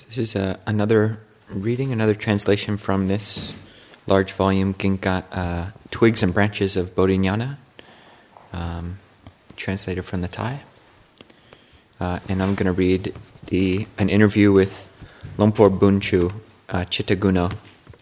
So this is another reading, another translation from this large volume, Twigs and Branches of Bodhinyana, translated from the Thai. And I'm going to read an interview with Lumpur Bunchu Chittaguno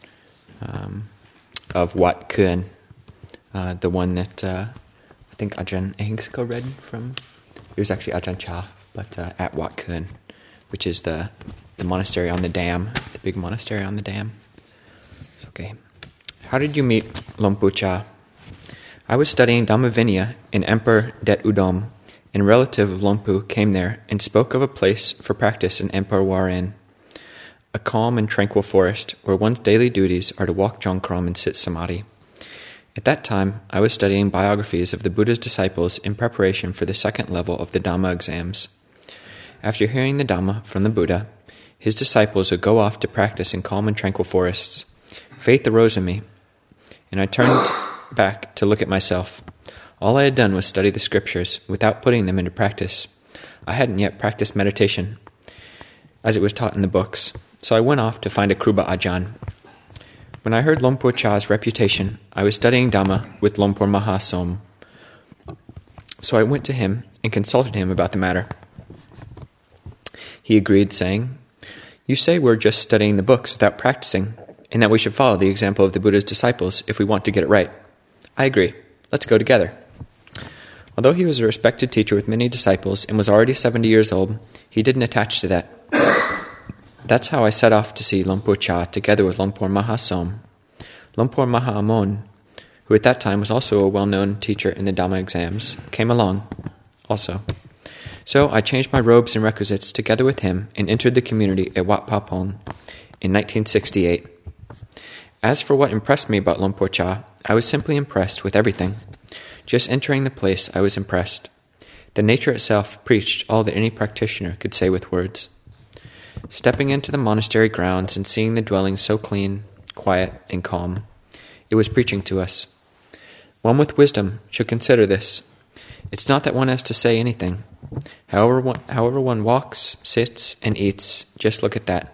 of Wat Kuan, the one that I think Ajahn Ahimsako read from. It was actually Ajahn Chah, but at Wat Kuan, which is the monastery on the dam, the big monastery on the dam. Okay. How did you meet Lompo Cha? I was studying Dhamma Vinaya in Emperor Det Udom, and a relative of Lompo came there and spoke of a place for practice in Emperor Waren, a calm and tranquil forest where one's daily duties are to walk Jongkrom and sit samadhi. At that time, I was studying biographies of the Buddha's disciples in preparation for the second level of the Dhamma exams. After hearing the Dhamma from the Buddha, his disciples would go off to practice in calm and tranquil forests. Faith arose in me, and I turned back to look at myself. All I had done was study the scriptures without putting them into practice. I hadn't yet practiced meditation, as it was taught in the books, so I went off to find a Kruba Ajahn. When I heard Lompo Cha's reputation, I was studying Dhamma with Lompur Mahasom, so I went to him and consulted him about the matter. He agreed, saying, "You say we're just studying the books without practicing, and that we should follow the example of the Buddha's disciples if we want to get it right. I agree. Let's go together." Although he was a respected teacher with many disciples and was already 70 years old, he didn't attach to that. That's how I set off to see Lompo Cha together with Lompur Mahasom. Lompur Mahamon, who at that time was also a well-known teacher in the Dhamma exams, came along also. So I changed my robes and requisites together with him and entered the community at Wat Pa Pong in 1968. As for what impressed me about Lompo Cha, I was simply impressed with everything. Just entering the place, I was impressed. The nature itself preached all that any practitioner could say with words. Stepping into the monastery grounds and seeing the dwellings so clean, quiet, and calm, it was preaching to us. One with wisdom should consider this. It's not that one has to say anything. However one walks, sits, and eats, just look at that.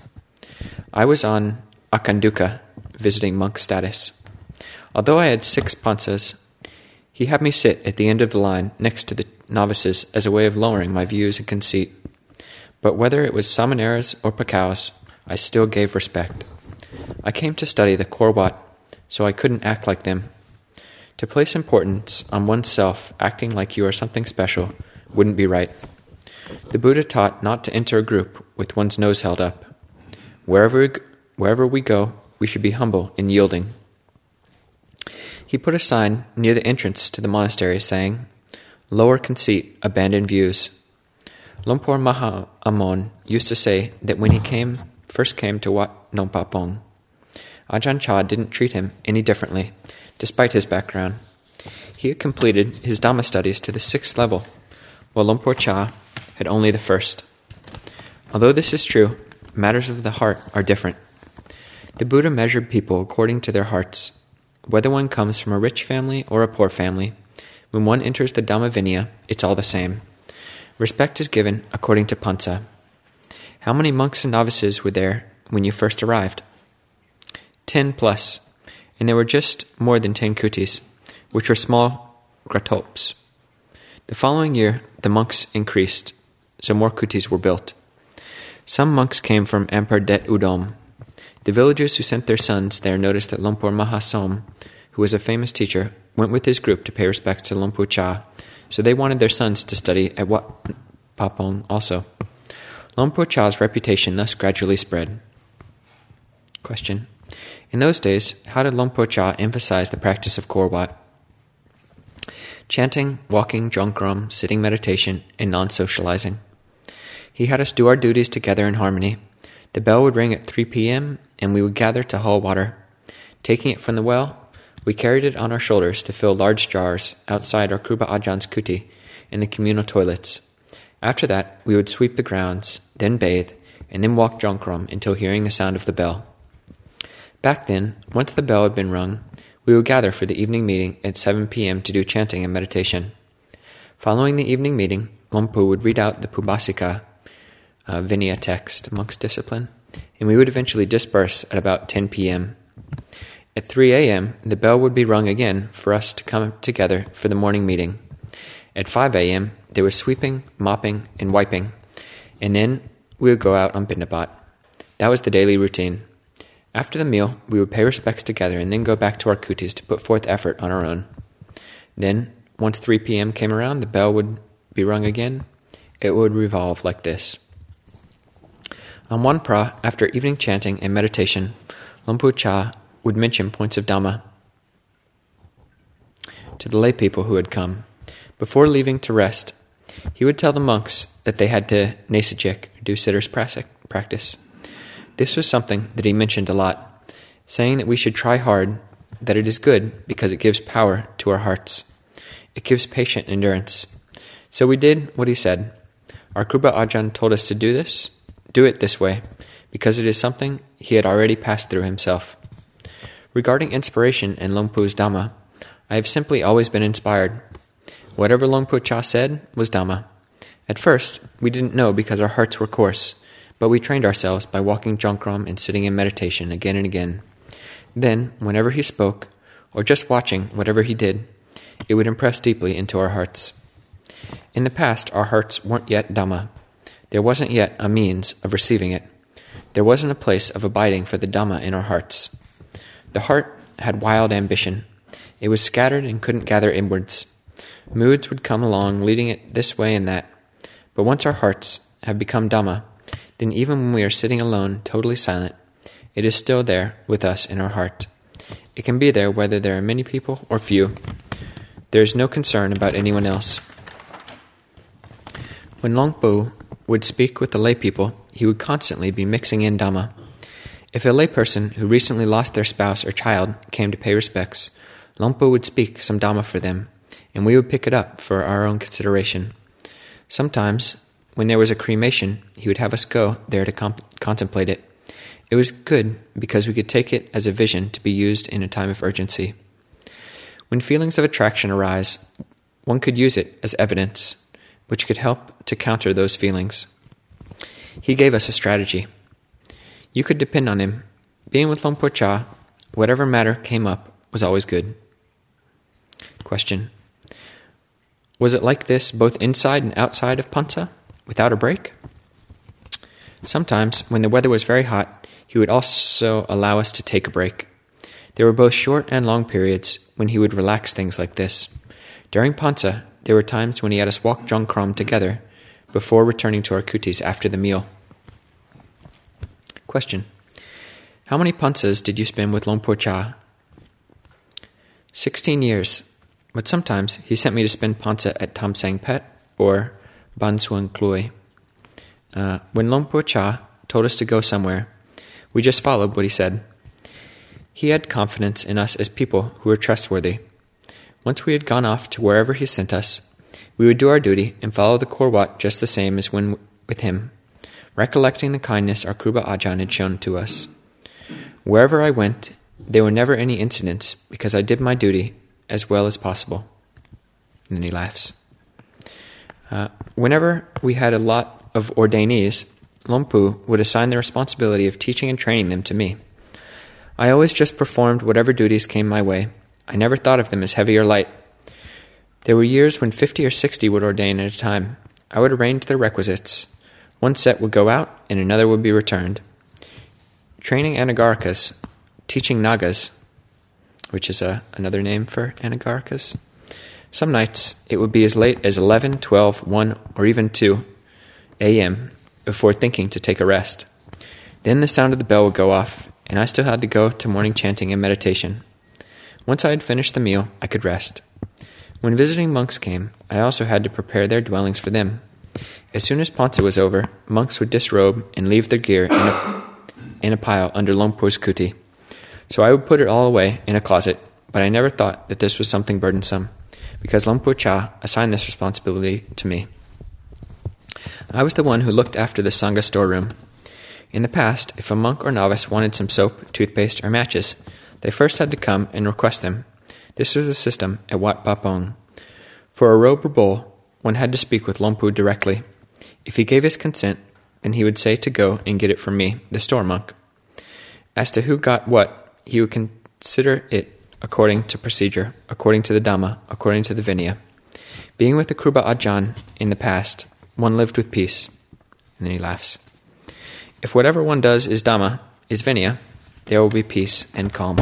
I was on Akanduka, visiting monk status. Although I had 6 pansas, he had me sit at the end of the line next to the novices as a way of lowering my views and conceit. But whether it was Samaneras or Pakaus, I still gave respect. I came to study the Korwat, so I couldn't act like them. To place importance on oneself acting like you are something special wouldn't be right. The Buddha taught not to enter a group with one's nose held up. Wherever we go, we should be humble and yielding. He put a sign near the entrance to the monastery saying, "Lower conceit, abandon views." Lompur Maha Amon used to say that when he first came to Wat Nong Pa Pong, Ajahn Chah didn't treat him any differently, despite his background. He had completed his Dhamma studies to the 6th level, while Lompo Cha had only the 1st. Although this is true, matters of the heart are different. The Buddha measured people according to their hearts. Whether one comes from a rich family or a poor family, when one enters the Dhamma Vinaya, it's all the same. Respect is given according to pansa. How many monks and novices were there when you first arrived? 10 plus, and there were just more than 10 kutis, which were small gratops. The following year, the monks increased, so more kutis were built. Some monks came from Emperor Det Udom. The villagers who sent their sons there noticed that Lompur Mahasom, who was a famous teacher, went with his group to pay respects to Lompo Cha, so they wanted their sons to study at Wat Pa Pong also. Lompo Cha's reputation thus gradually spread. Question: in those days, how did Lompo Cha emphasize the practice of Korwat? Chanting, walking, Jongkrom, sitting meditation, and non-socializing. He had us do our duties together in harmony. The bell would ring at 3 p.m., and we would gather to haul water. Taking it from the well, we carried it on our shoulders to fill large jars outside our Kruba Ajahns kuti in the communal toilets. After that, we would sweep the grounds, then bathe, and then walk Jongkrom until hearing the sound of the bell. Back then, once the bell had been rung, we would gather for the evening meeting at 7 p.m. to do chanting and meditation. Following the evening meeting, Lompo would read out the Pubasika, Vinaya text, monk's discipline, and we would eventually disperse at about 10 p.m. At 3 a.m., the bell would be rung again for us to come together for the morning meeting. At 5 a.m., there was sweeping, mopping, and wiping, and then we would go out on Bindabat. That was the daily routine. After the meal, we would pay respects together and then go back to our kutis to put forth effort on our own. Then, once 3 p.m. came around, the bell would be rung again. It would revolve like this. On Wan Pra, after evening chanting and meditation, Lompo Cha would mention points of Dhamma to the lay people who had come. Before leaving to rest, he would tell the monks that they had to nesajik, do sitters practice. This was something that he mentioned a lot, saying that we should try hard, that it is good because it gives power to our hearts. It gives patient endurance. So we did what he said. Our Kruba Ajahn told us to do it this way, because it is something he had already passed through himself. Regarding inspiration and Lompo's Dhamma, I have simply always been inspired. Whatever Lompo Cha said was Dhamma. At first, we didn't know because our hearts were coarse, but we trained ourselves by walking Jongkram and sitting in meditation again and again. Then, whenever he spoke, or just watching whatever he did, it would impress deeply into our hearts. In the past, our hearts weren't yet Dhamma. There wasn't yet a means of receiving it. There wasn't a place of abiding for the Dhamma in our hearts. The heart had wild ambition. It was scattered and couldn't gather inwards. Moods would come along, leading it this way and that. But once our hearts have become Dhamma, then even when we are sitting alone, totally silent, it is still there with us in our heart. It can be there whether there are many people or few. There is no concern about anyone else. When Longpo would speak with the lay people, he would constantly be mixing in Dhamma. If a lay person who recently lost their spouse or child came to pay respects, Longpo would speak some Dhamma for them, and we would pick it up for our own consideration. Sometimes, when there was a cremation, he would have us go there to contemplate it. It was good because we could take it as a vision to be used in a time of urgency. When feelings of attraction arise, one could use it as evidence, which could help to counter those feelings. He gave us a strategy. You could depend on him. Being with Lompo Cha, whatever matter came up was always good. Question. Was it like this both inside and outside of Pansa, without a break? Sometimes, when the weather was very hot, he would also allow us to take a break. There were both short and long periods when he would relax things like this. During Pansa, there were times when he had us walk Jongkram together before returning to our kutis after the meal. Question. How many Pansas did you spend with Lompo Cha? 16 years. But sometimes he sent me to spend Pansa at Tam Sang Pet or Ban Suan Kloi. When Lompo Cha told us to go somewhere, we just followed what he said. He had confidence in us as people who were trustworthy. Once we had gone off to wherever he sent us, we would do our duty and follow the Korwat just the same as when with him, recollecting the kindness our Kruba Ajahn had shown to us. Wherever I went, there were never any incidents because I did my duty as well as possible. And then he laughs. Whenever we had a lot of ordainees, Lompo would assign the responsibility of teaching and training them to me. I always just performed whatever duties came my way. I never thought of them as heavy or light. There were years when 50 or 60 would ordain at a time. I would arrange their requisites. One set would go out and another would be returned. Training Anagarikas, teaching Nagas, which is another name for Anagarikas. Some nights it would be as late as 11, 12, 1, or even 2 a.m. before thinking to take a rest. Then the sound of the bell would go off, and I still had to go to morning chanting and meditation. Once I had finished the meal, I could rest. When visiting monks came, I also had to prepare their dwellings for them. As soon as Pansa was over, monks would disrobe and leave their gear in a pile under Lompo's kuti. So I would put it all away in a closet, but I never thought that this was something burdensome, because Lompo Cha assigned this responsibility to me. I was the one who looked after the Sangha storeroom. In the past, if a monk or novice wanted some soap, toothpaste, or matches, they first had to come and request them. This was the system at Wat Bapong. For a robe or bowl, one had to speak with Lompo directly. If he gave his consent, then he would say to go and get it from me, the store monk. As to who got what, he would consider it according to procedure, according to the Dhamma, according to the Vinaya. Being with the Kruba Ajahn in the past, one lived with peace. And then he laughs. If whatever one does is Dhamma, is Vinaya, there will be peace and calm.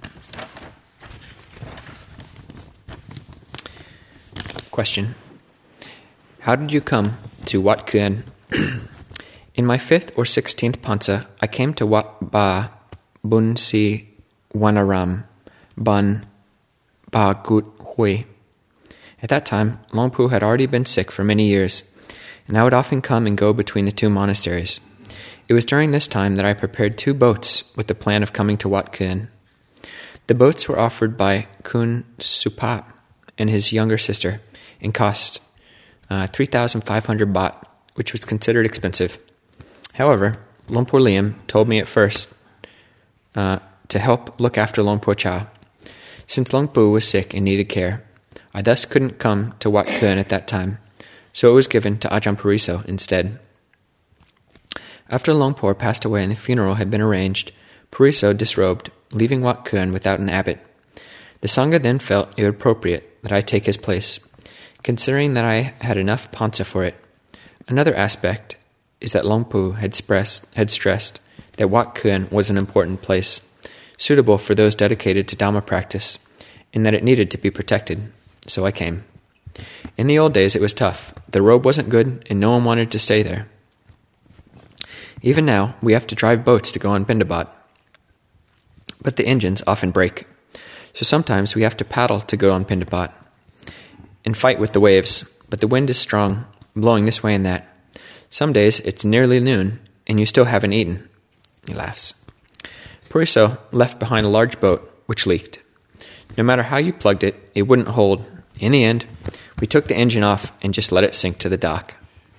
Question. How did you come to Wat Kuen? In my 5th or 16th pansa, I came to Wat Ba Bun Si Wanaram Ban Ba Gut Hui. At that time, Luang Pu had already been sick for many years, and I would often come and go between the 2 monasteries. It was during this time that I prepared 2 boats with the plan of coming to Wat Kuen. The boats were offered by Kun Supat and his younger sister and cost 3,500 baht, which was considered expensive. However, Luang Por Liam told me at first to help look after Luang Por Cha. Since Luang Pu was sick and needed care, I thus couldn't come to Wat Kuen at that time, so it was given to Ajahn Puriso instead. After Luang Por passed away and the funeral had been arranged, Puriso disrobed, leaving Wat Kuen without an abbot. The Sangha then felt it appropriate that I take his place, considering that I had enough pansa for it. Another aspect is that Luang Pu had stressed that Wat Kuen was an important place, suitable for those dedicated to Dhamma practice, and that it needed to be protected, so I came. In the old days it was tough. The road wasn't good, and no one wanted to stay there. Even now, we have to drive boats to go on Bindabat, but the engines often break, so sometimes we have to paddle to go on Bindabat and fight with the waves, but the wind is strong, blowing this way and that. Some days it's nearly noon, and you still haven't eaten. He laughs. Puriso left behind a large boat, which leaked. No matter how you plugged it, it wouldn't hold. In the end, we took the engine off and just let it sink to the dock.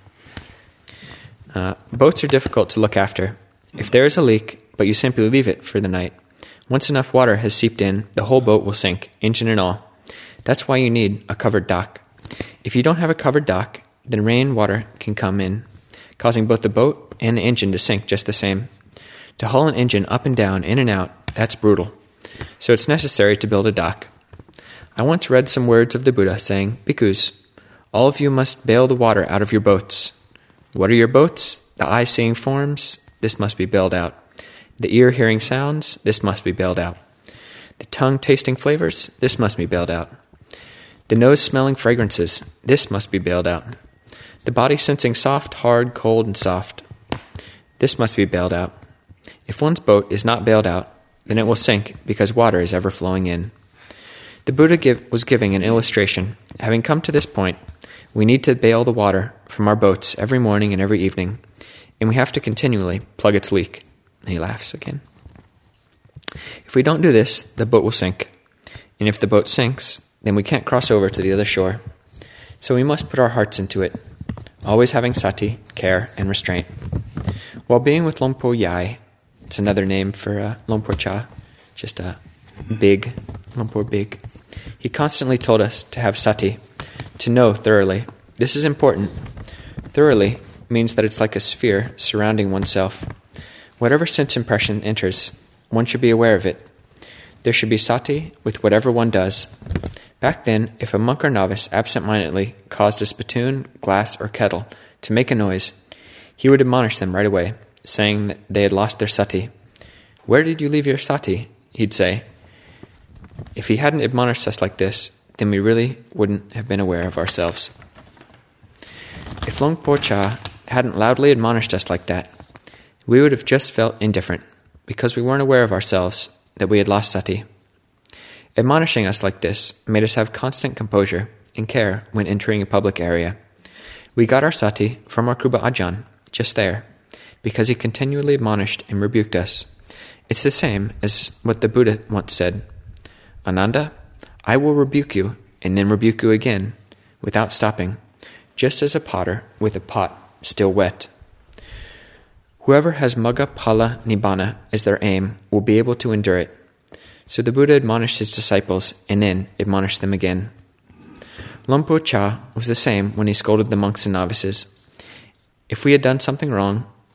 Boats are difficult to look after. If there is a leak, but you simply leave it for the night, once enough water has seeped in, the whole boat will sink, engine and all. That's why you need a covered dock. If you don't have a covered dock, then rain water can come in, causing both the boat and the engine to sink just the same. To haul an engine up and down, in and out, that's brutal. So it's necessary to build a dock. I once read some words of the Buddha saying, Bhikkhus, all of you must bail the water out of your boats. What are your boats? The eye seeing forms? This must be bailed out. The ear hearing sounds? This must be bailed out. The tongue tasting flavors? This must be bailed out. The nose smelling fragrances? This must be bailed out. The body sensing soft, hard, cold, and soft? This must be bailed out. If one's boat is not bailed out, then it will sink because water is ever flowing in. The Buddha was giving an illustration. Having come to this point, we need to bail the water from our boats every morning and every evening, and we have to continually plug its leak. And he laughs again. If we don't do this, the boat will sink. And if the boat sinks, then we can't cross over to the other shore. So we must put our hearts into it, always having sati, care, and restraint. While being with Luang Por Yai, it's another name for Luang Por Cha, just a big, Luang Por big, he constantly told us to have sati, to know thoroughly. This is important. Thoroughly means that it's like a sphere surrounding oneself. Whatever sense impression enters, one should be aware of it. There should be sati with whatever one does. Back then, if a monk or novice absent-mindedly caused a spittoon, glass, or kettle to make a noise, he would admonish them right away, saying that they had lost their sati. "Where did you leave your sati?" he'd say. If he hadn't admonished us like this, then we really wouldn't have been aware of ourselves. If Luang Por Cha hadn't loudly admonished us like that, we would have just felt indifferent, because we weren't aware of ourselves, that we had lost sati. Admonishing us like this made us have constant composure and care when entering a public area. We got our sati from our Kruba Ajahn, just there, because he continually admonished and rebuked us. It's the same as what the Buddha once said, "Ananda, I will rebuke you, and then rebuke you again, without stopping, just as a potter with a pot still wet." Whoever has Magga Phala Nibbana as their aim will be able to endure it. So the Buddha admonished his disciples and then admonished them again. Luang Por Cha was the same when he scolded the monks and novices. If we had done something wrong,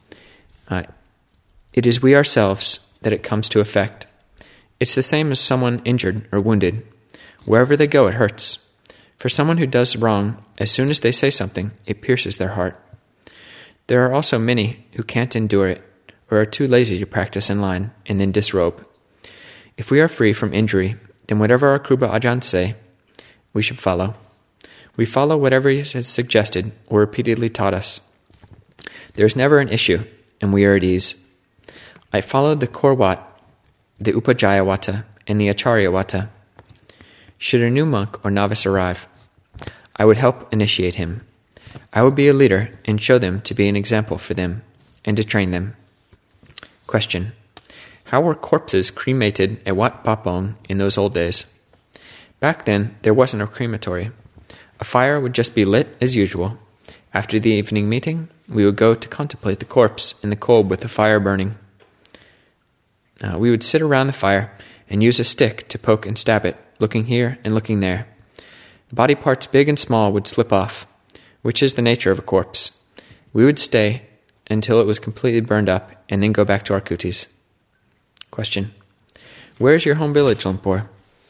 It is we ourselves that it comes to affect. It's the same as someone injured or wounded. Wherever they go, it hurts. For someone who does wrong, as soon as they say something, it pierces their heart. There are also many who can't endure it, or are too lazy to practice in line, and then disrobe. If we are free from injury, then whatever our Kruba Ajahn say, we should follow. We follow whatever he has suggested or repeatedly taught us. There is never an issue, and we are at ease. I followed the Korwat, the Upajjhaya Wata, and the Acharya Wata. Should a new monk or novice arrive, I would help initiate him. I would be a leader and show them to be an example for them and to train them. Question. How were corpses cremated at Wat Papong in those old days? Back then, there wasn't a crematory. A fire would just be lit as usual. After the evening meeting, we would go to contemplate the corpse in the cold with the fire burning. We would sit around the fire and use a stick to poke and stab it, looking here and looking there. Body parts big and small would slip off, which is the nature of a corpse. We would stay until it was completely burned up and then go back to our kutis. Question. Where is your home village, Lumpur?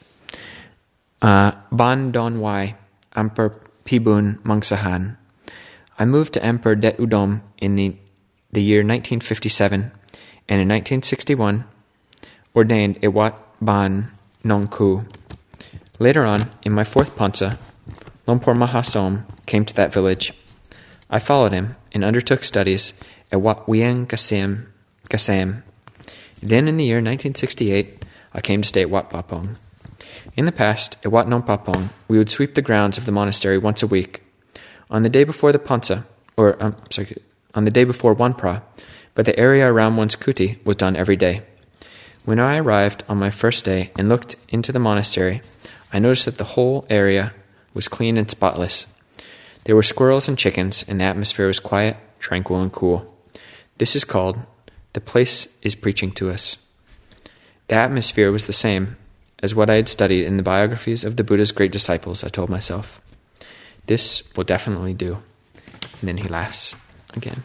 Ban Don Wai, Ampere Pibun Mangsahan. I moved to Ampere Det Udom in the year 1957, and in 1961 ordained at Wat Ban Nong Ku. Later on, in my fourth pansa, Lumpur Mahasom came to that village. I followed him and undertook studies at Wat Wieng Kasam. Then in the year 1968, I came to stay at Wat Papong. In the past, at Wat Nong Papong, we would sweep the grounds of the monastery once a week. On the day before the pansa, on the day before Wanpra, but the area around one's kuti was done every day. When I arrived on my first day and looked into the monastery, I noticed that the whole area was clean and spotless. There were squirrels and chickens, and the atmosphere was quiet, tranquil, and cool. This is called, the place is preaching to us. The atmosphere was the same as what I had studied in the biographies of the Buddha's great disciples, I told myself. This will definitely do. And then he laughs again.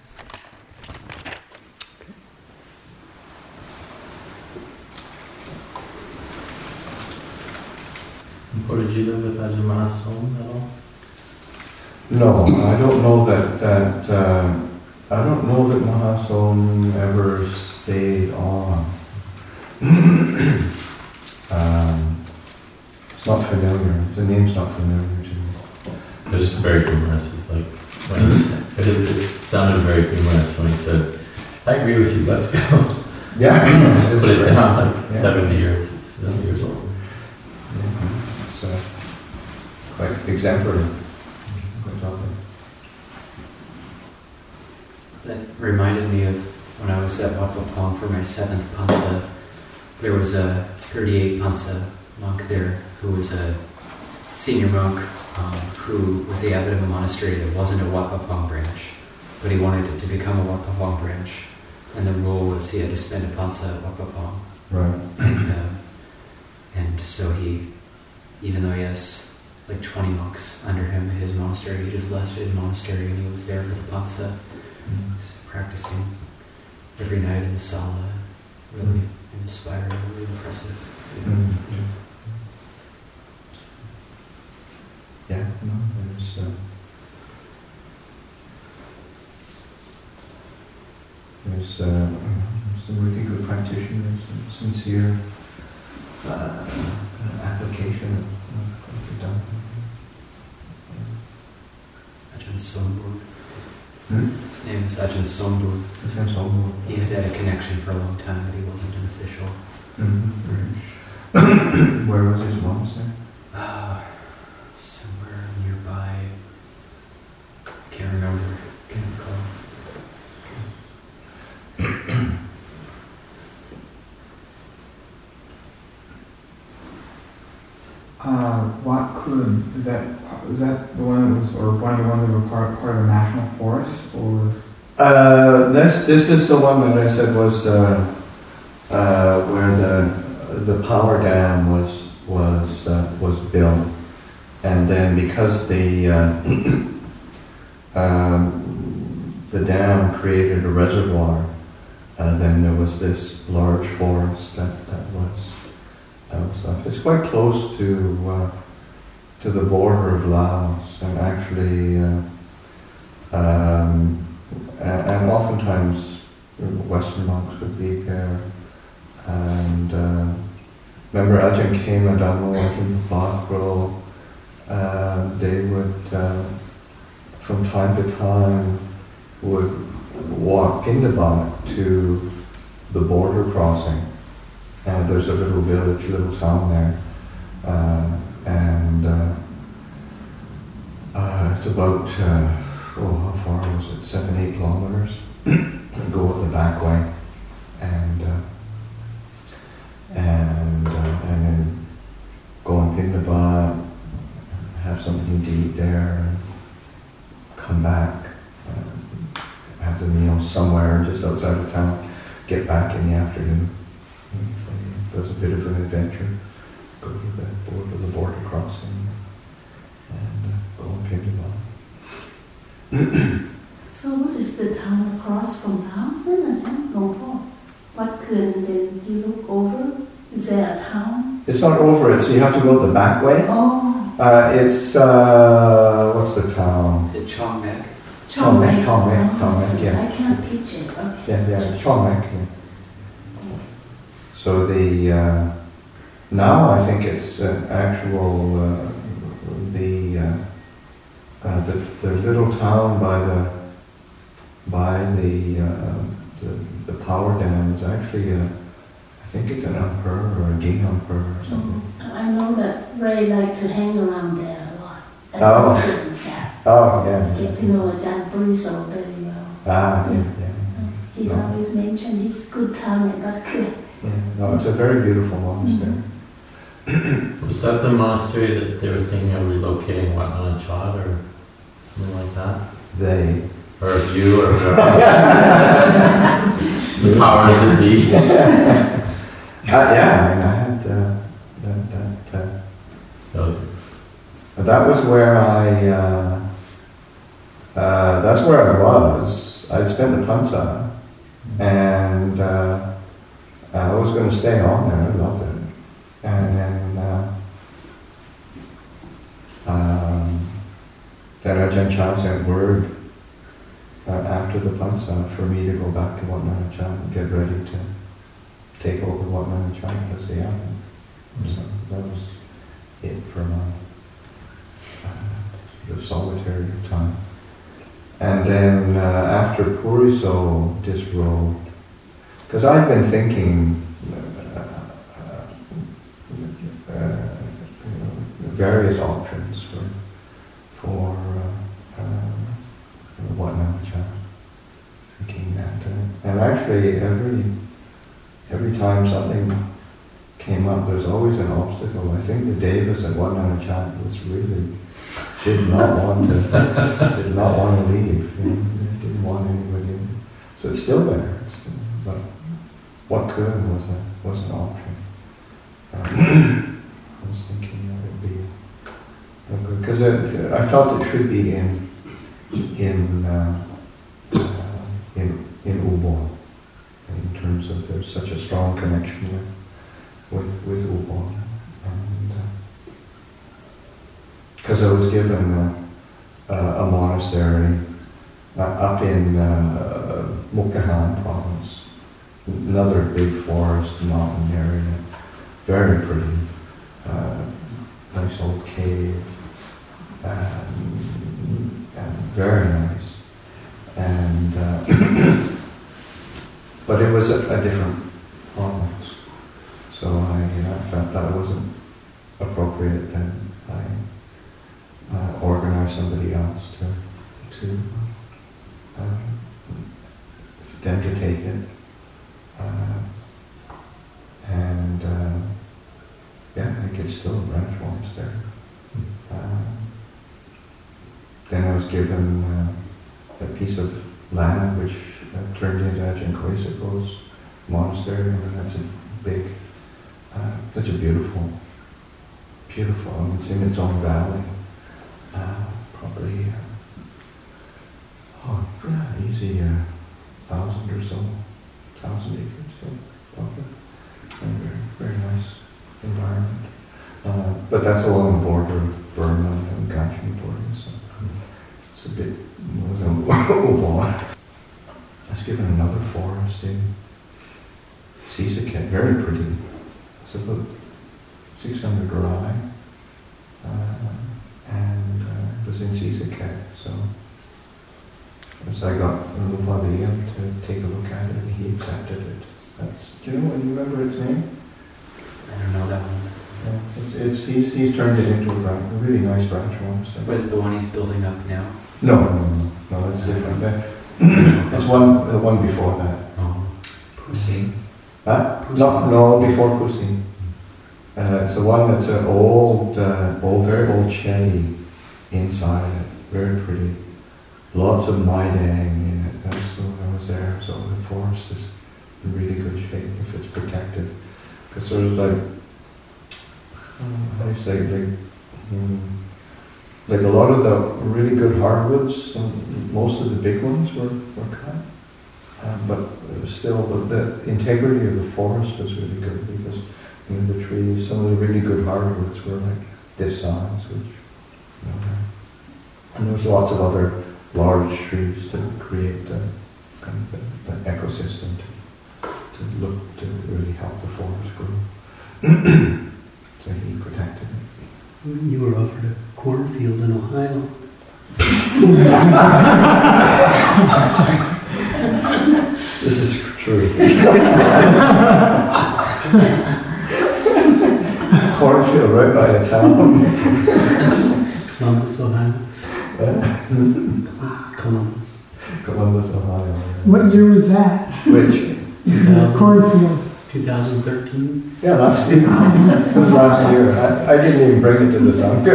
Or did you live with Ajahn Mahasom at all? No, I don't know that Mahasom ever stayed on. It's not familiar. The name's not familiar to me. It's just very humorous. It's like when it sounded very humorous when he said, "I agree with you. Let's go." Yeah, put it down like 70 years old. It's quite exemplary. That reminded me of when I was at Wat Pah Pong for my 7th pansa. There was a 38 pansa monk there who was a senior monk who was the abbot of a monastery that wasn't a Wat Pah Pong branch, but he wanted it to become a Wat Pah Pong branch. And the rule was he had to spend a pansa at Wat Pah Pong. Right. And so he, even though he has like 20 monks under him at his monastery, he just left his monastery and he was there for the pansa, practicing every night in the sala. Really inspiring, really impressive. Yeah, no, there's some really good practitioners and sincere application of what you've done. Ajahn Sombur. Hmm? His name is Ajahn Sombur. Ajahn Sombur. He had a connection for a long time, but he wasn't an official. Mm-hmm. Where was his monastery? Somewhere nearby. I can't remember. Can't recall. Wat Kun, is that the one that was, or one of the ones that were part of a national forest, or? This is the one that I said was where the power dam was built, and then because the dam created a reservoir, then there was this large forest that was left. It's quite close to the border of Laos, and actually, and oftentimes Western monks would be there. And remember Ajahn Khema Dhammo, Ajahn Bhakro, they would, from time to time, would walk Pindabat to the border crossing. And there's a little village, little town there. It's about, how far was it? 7-8 kilometers. Go the back way. And then go on Pindabat, have something to eat there, and come back, have the meal somewhere just outside of town, get back in the afternoon. It was a bit of an adventure. Go to the border crossing, and go on Pindabat. So what is the town across from Laos then, Ajahn Longpo? What could then you look over? Is there a town? It's not over it, so you have to go the back way. Oh. It's, what's the town? Is it Chongmek? Chongmek, Oh, yeah. I can't picture it. Okay. Yeah, it's Chongmek. Yeah. So now I think it's actual, the little town by the power dam is actually I think it's an emperor or a gingham or something. I know that Ray liked to hang around there a lot. Oh. Yeah. Get to know Ajahn Puriso very well. Yeah. He's always mentioned his good time at that kid. Yeah. No, it's a very beautiful monastery. Was that the monastery that they were thinking of relocating Wat Nan Chad or something like that? They. Or you, or the powers that be? Yeah, I had that was where that's where I was. I'd spent the Pansa, and I was going to stay on there. I loved it. And then Ajahn Chah sent word after the Pansa for me to go back to Wat Nan Chad and get ready to take over Wat Nan Chad as the abbot. So that was it for my sort of solitary time. And then after Puriso disrobed, because I'd been thinking various options for Wat Nan Chad, thinking that, and actually every time something came up, there's always an obstacle. I think the Devas at Wat Nan Chad was really did not want to leave. They didn't want anybody in. So it's still there. But Wat Kun was an option. I was thinking that it would be good because I felt it should be in Ubon, in terms of there's such a strong connection with Ubon, and because I was given a monastery up in Mukdahan province, another big forest, mountain area, very pretty, nice old cave, and very nice, and but it was a different province, so I felt that it wasn't appropriate, and I organized somebody else to them to take it, and I think it's still a branch monastery. Then I was given a piece of land which turned into Ajahn Koisiko's monastery, and that's a big, that's a beautiful, it's in its own valley. Probably, easy 1,000 or so 1,000 acres of it. And very, very nice environment. But that's along the border of Burma and Kashmir border, so it's a bit more. I was given another forest in Sisaket, very pretty. It's about 600 rai, and it was in Sisaket, so as I got Lupa Liam to take a look at it, and he accepted it. Do you remember its name? I don't know that one. Yeah, he's turned it into a really nice branch monastery. What is the one he's building up now? No, it's different. It's the one before that. Oh. Pusi. Huh? No, before Pusi. It's the one that's an very old shanty inside it, very pretty. Lots of Maidang in it. That's when I was there. So the forest is in really good shape if it's protected. Because there's how do you say, like a lot of the really good hardwoods, most of the big ones were cut. But it was still, the integrity of the forest was really good because the trees, some of the really good hardwoods were like this size, which, and there was lots of other large trees to create the kind of the ecosystem to really help the forest grow. So he protected it. You were offered a cornfield in Ohio. This is true. Cornfield right by a town. Columbus, Ohio. Columbus, Ohio. What year was that? Which? The cornfield. 2013. Yeah, last year. It was last year. I didn't even bring it to the Sangha.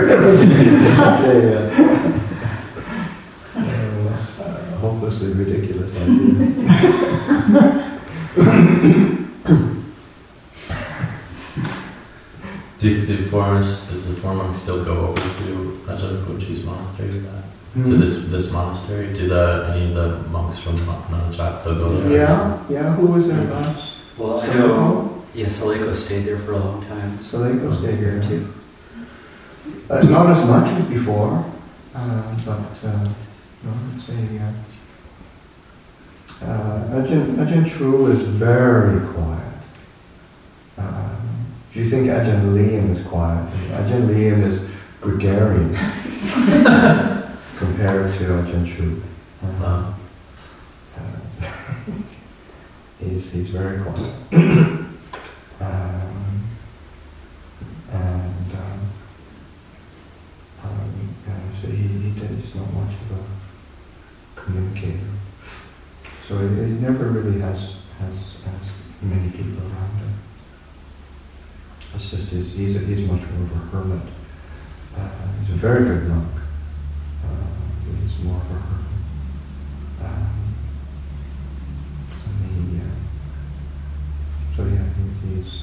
Hopelessly ridiculous idea. Does the four monks still go over to Ajahn Kochi's monastery? To this monastery? Do any of the monks from Nanachat still go there? Yeah. Who was there last? Well, I know. Yeah, Saleko stayed there for a long time. Saleko stayed there too. Not as much as before, but no, I'd say Ajahn Chul is very quiet. If you think Ajahn Liam is quiet, Ajahn Liam is gregarious compared to Ajahn Chul. He's very quiet. So he's not much of a communicator. So he never really has many people around him. It's just he's much more of a hermit. He's a very good monk. He's more of a hermit. So yeah, he's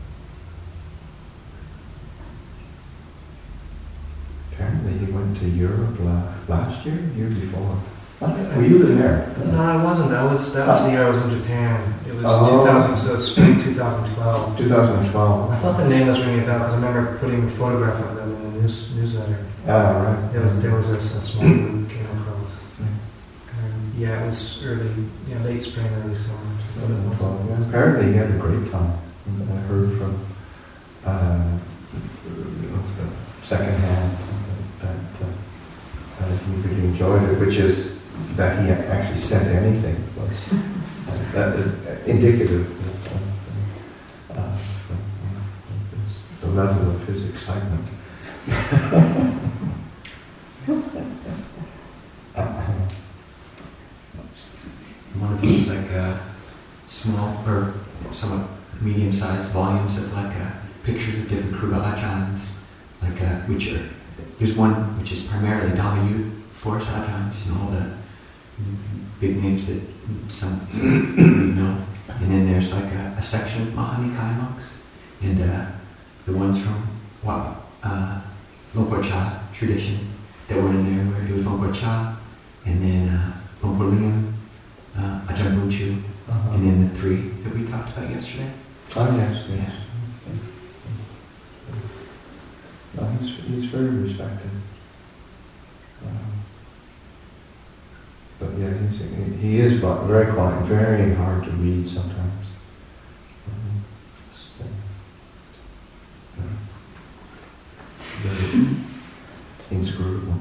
apparently he went to Europe last year, the year before. Were you there? No, I wasn't. That was the year I was in Japan. It was 2000, so spring 2012. 2012. I thought the name was ringing a bell because I remember putting a photograph of them in the newsletter. Ah, right. There was a small group came across. Yeah, it was late spring, early summer. Apparently he had a great time. I heard from secondhand that he really enjoyed it, which is that he actually sent anything was that is indicative of the level of his excitement. One of these small or somewhat medium-sized volumes of pictures of different Kruga Ajahns, there's one which is primarily Dhammayut forest Ajahns, all the big names that some know, and then there's a section of Mahanikai monks, and the ones from Lumpur Cha tradition that were in there, where it was Lumpur Cha, and then Lumpur Liam, Ajahn Bunchu, And then the 3 that we talked about yesterday. Oh, yes, yes. No, he's very respected. But yeah, he is very quiet, very hard to read sometimes. Very inscrutable.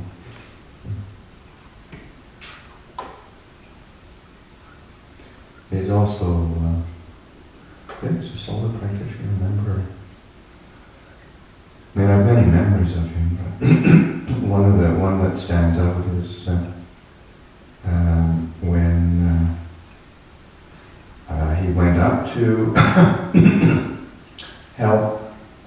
He's also he's a solid practitioner, member. I mean, I have many memories of him, but one that stands out is when he went up to help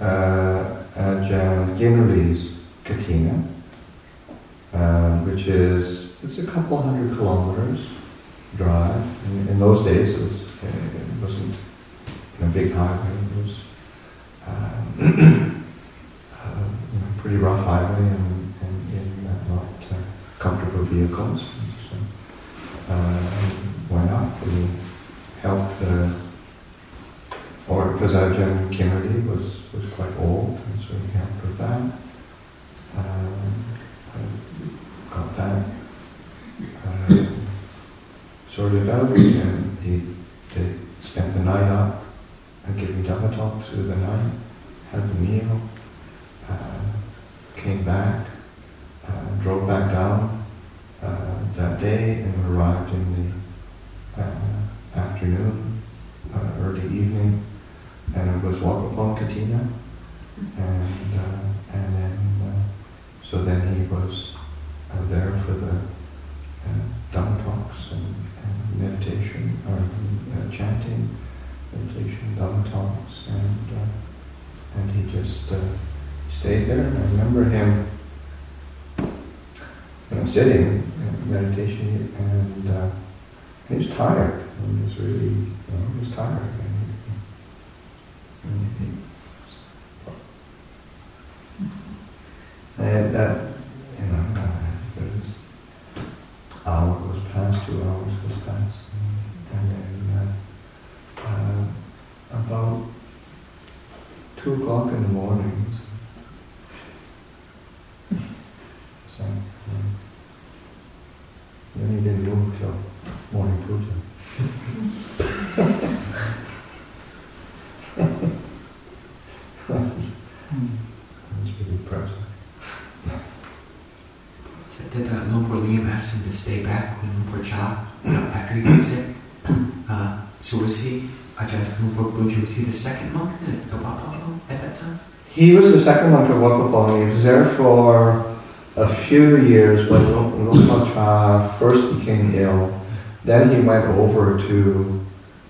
Ajahn Ginnerly's Katina, which is a couple 100 kilometers drive. In those days, it wasn't a big highway. It was pretty rough highway and in not comfortable vehicles. So, went up and helped, because Ajahn Kinnerly was quite old, and so he helped with that. Got that sorted out, and they spent the night up and giving Dhamma talks through the night, had the meal, came back, drove back down that day, and arrived in the afternoon, early evening, and it was Wakapong Katina, and then so then he was there for the Dhamma talks and meditation, or chanting, meditation, Dhamma talks, and he just stayed there. And I remember him, sitting in meditation, and he was tired. He was really, he was tired. And that, hour was past, 2 hours was past, and then about 2 o'clock in the morning, so then he didn't move till morning puja. That's really impressive. So did Lumpur Liam ask him to stay back when Lumpur Cha, after he got sick? So was he, Ajahn Lumpur Buddha, was he the second monk at Wakapong at that time? He was the second monk at Wakapong. He was there for a few years when Lumpur Cha first became ill. Then he went over to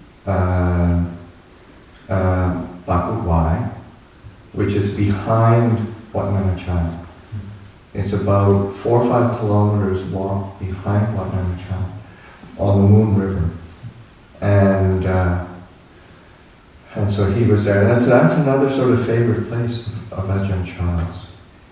Bakut Wai, which is behind Wat Nanachan. It's about 4 or 5 kilometers walk behind Wat Nanachan on the Moon River, and so he was there. And that's another sort of favorite place of Ajahn Chah's.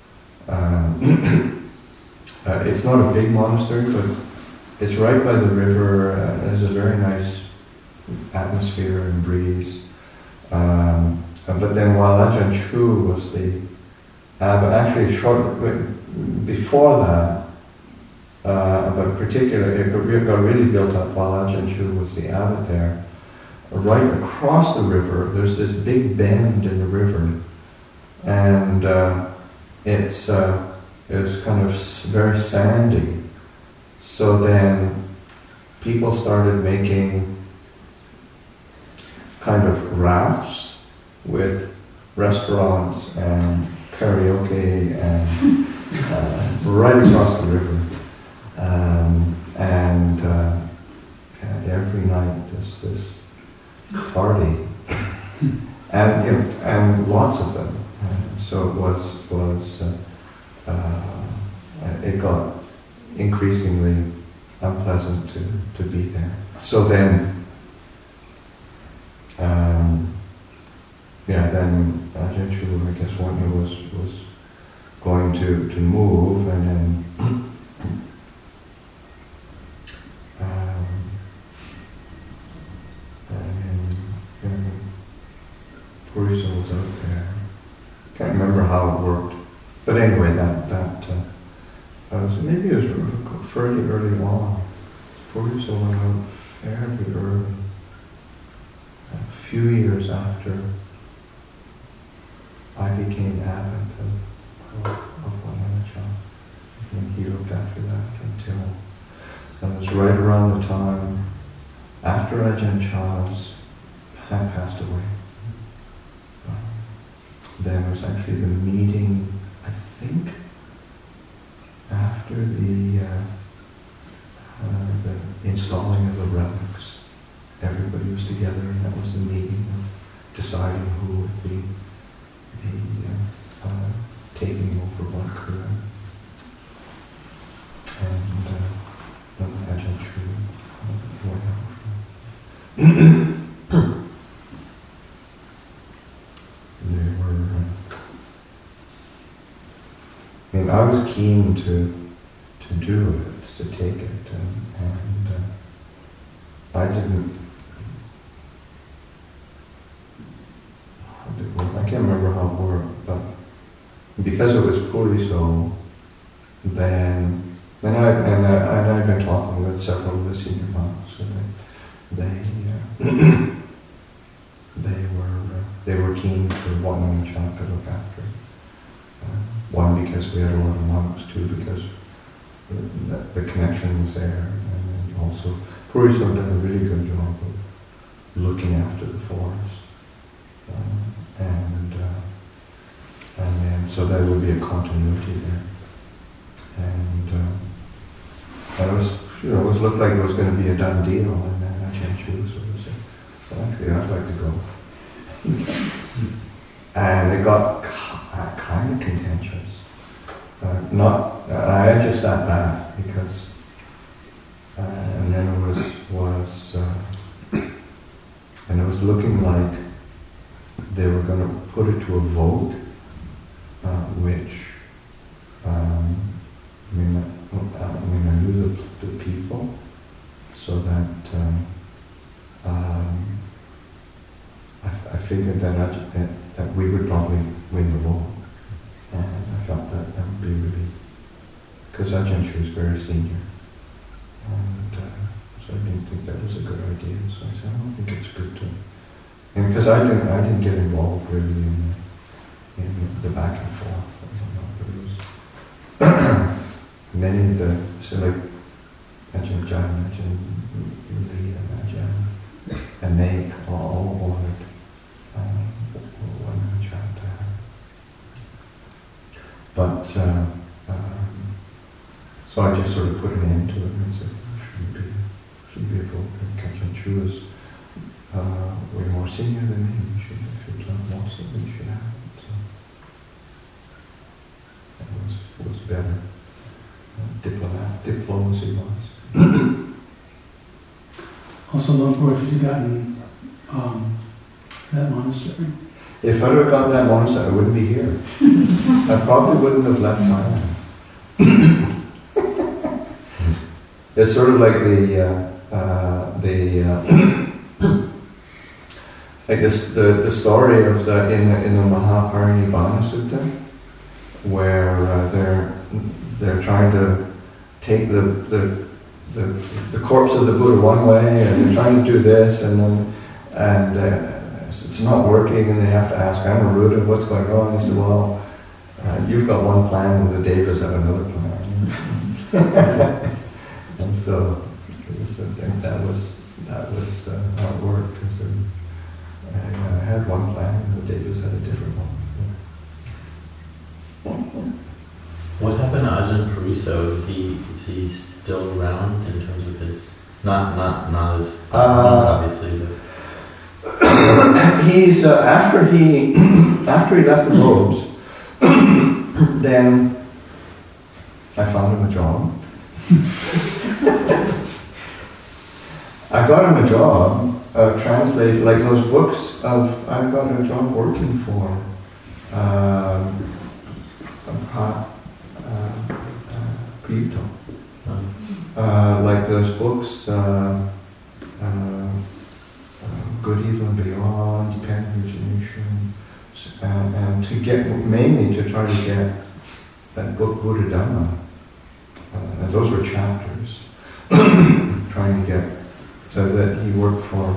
It's not a big monastery, but it's right by the river. There's a very nice atmosphere and breeze. But then while Ajahn Chu was the abbot, actually before that, but particularly it got really built up while Ajahn Chu was the abbot there. Right across the river, there's this big bend in the river, and it's kind of very sandy. So then people started making kind of rafts with restaurants and karaoke and right across the river, and every night there's this party, and lots of them. So it got increasingly unpleasant to be there. So then. Then Ajahn Chu, I guess, one year was going to move, and then Puriso was out there. Can't remember how it worked, but anyway, maybe it was fairly early on. Puriso went out fairly early, a few years after I became abbot of Wananachan. And he looked after that until that was right around the time after Ajahn Chah's had passed away. There was actually the meeting, I think, after the installing of the relics. Everybody was together, and that was the meeting of deciding who would be taking over Wat Kuan. And then Ajahn Chu went out. They were. I was keen to do it, to take it, and I didn't. How did it work? I can't remember how it worked, but because it was Puriso, then I've been talking with several of the senior monks, and they were keen for Wananachan to look after. One, because we had a lot of monks, two, because the connection was there, and then also Puriso done a really good job of looking after the forest, and then so there would be a continuity there, and it was looked like it was going to be a done deal, and then Ajahn Chu sort of said, "Well, actually, I'd like to go," and it got kind of contentious. I just sat back because, and then it was looking like they were going to put it to a vote, which I knew the people, so that I figured that we would probably win the vote. And I felt that would be really, because Ajahn Chu was very senior, and so I didn't think that was a good idea. So I said, I don't think it's good to, and because I didn't get involved really in the back and forth. But it was many of the, so like Ajahn John, Ajahn Lee, and Ajahn and Meg all wanted Wananachan to have. But so I just sort of put an end to it and said, shouldn't be a problem. Ajahn Chu is way more senior than me. If he wants it, then he should have it. So it was better. Diplomacy was. Also, long before you'd gotten that monastery. If I'd have got that monastery, I wouldn't be here. I probably wouldn't have left Thailand. It's sort of like the story of in the Mahaparinibbana Sutta, where they're trying to take the corpse of the Buddha one way, and they're trying to do this, and it's not working, and they have to ask Amaruta, what's going on? He said, well, you've got one plan, and the Devas have another plan. And so I think that was how it worked. I had one plan, and the Devas had a different one. What happened to Ajahn Puriso? Is he still around in terms of his not as obviously, but he's after he left the robes, then I found him a job. I got him a job translating, like those books of. I got a job working for Pito. Like those books, Good, Evil, and Beyond, Dependent Origination, and to get, mainly to try to get that book Buddha Dhamma, and those were chapters, trying to get, so that he worked for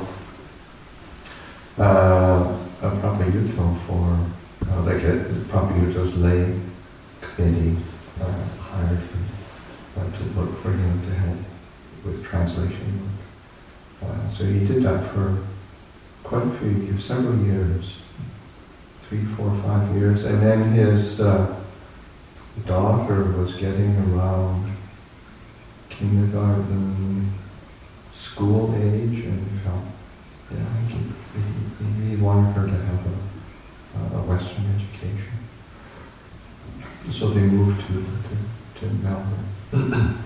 Prabhayuto for, Prabhayuto's lay committee hired him to look for him to help with translation work. So he did that for quite a few years, several years, 3, 4, 5 years, and then his daughter was getting around kindergarten, school age, and he felt, he wanted her to have a Western education. So they moved to Melbourne.